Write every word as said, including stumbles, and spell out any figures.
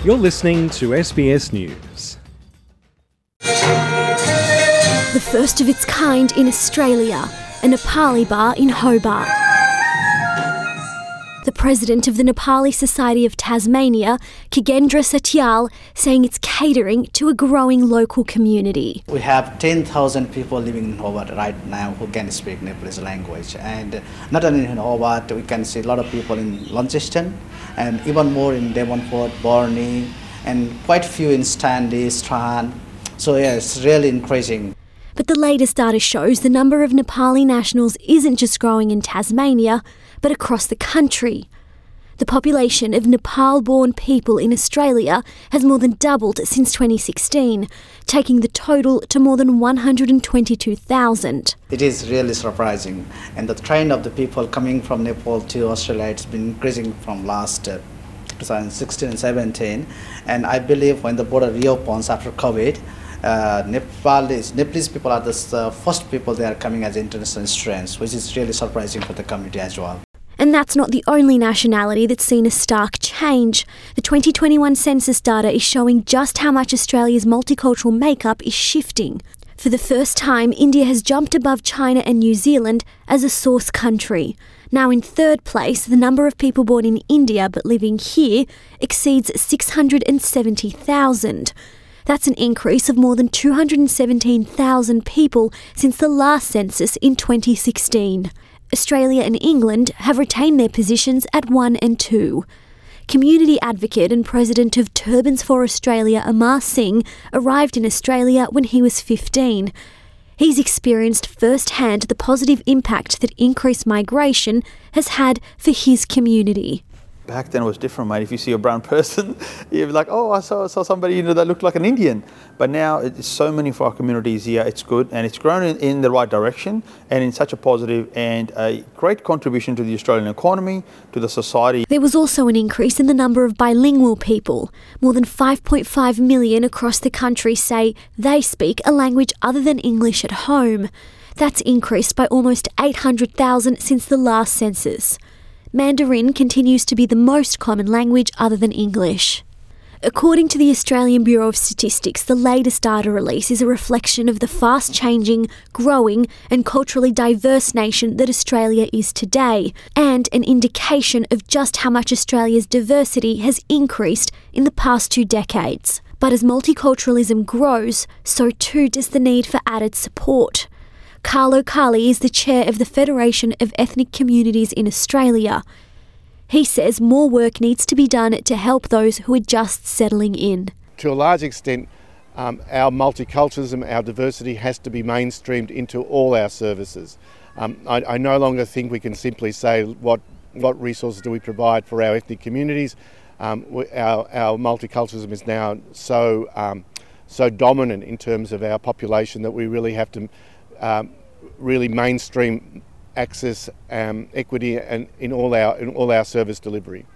You're listening to S B S News. The first of its kind in Australia, a Nepali bar in Hobart. The president of the Nepali Society of Tasmania, Kigendra Satyal, saying it's catering to a growing local community. We have ten thousand people living in Hobart right now who can speak Nepalese language. And not only in Hobart, we can see a lot of people in Launceston and even more in Devonport, Burnie, and quite a few in Stanley, Strahan. So yeah, it's really increasing. But the latest data shows the number of Nepali nationals isn't just growing in Tasmania, but across the country. The population of Nepal-born people in Australia has more than doubled since twenty sixteen, taking the total to more than one hundred twenty-two thousand. It is really surprising, and the trend of the people coming from Nepal to Australia has been increasing from last uh, twenty sixteen and seventeen, and I believe when the border reopens after COVID, Uh, Nepalese, Nepalese people are the uh, first people they are coming as international students, which is really surprising for the community as well. And that's not the only nationality that's seen a stark change. The twenty twenty-one census data is showing just how much Australia's multicultural makeup is shifting. For the first time, India has jumped above China and New Zealand as a source country. Now in third place, the number of people born in India but living here exceeds six hundred seventy thousand. That's an increase of more than two hundred seventeen thousand people since the last census in twenty sixteen. Australia and England have retained their positions at one and two. Community advocate and president of Turbans for Australia, Amar Singh, arrived in Australia when he was fifteen. He's experienced firsthand the positive impact that increased migration has had for his community. Back then it was different, mate. If you see a brown person, you're like, oh, I saw, I saw somebody, you know, that looked like an Indian. But now it's so many for our communities here. It's good, and it's grown in, in the right direction and in such a positive and a great contribution to the Australian economy, to the society. There was also an increase in the number of bilingual people. More than five point five million across the country say they speak a language other than English at home. That's increased by almost eight hundred thousand since the last census. Mandarin continues to be the most common language other than English. According to the Australian Bureau of Statistics, the latest data release is a reflection of the fast-changing, growing and culturally diverse nation that Australia is today, and an indication of just how much Australia's diversity has increased in the past two decades. But as multiculturalism grows, so too does the need for added support. Carlo Carli is the chair of the Federation of Ethnic Communities in Australia. He says more work needs to be done to help those who are just settling in. To a large extent, um, our multiculturalism, our diversity has to be mainstreamed into all our services. Um, I, I no longer think we can simply say what, what resources do we provide for our ethnic communities. Um, our, our multiculturalism is now so, um, so dominant in terms of our population that we really have to Um, really mainstream access, um, equity, and in all our in all our service delivery.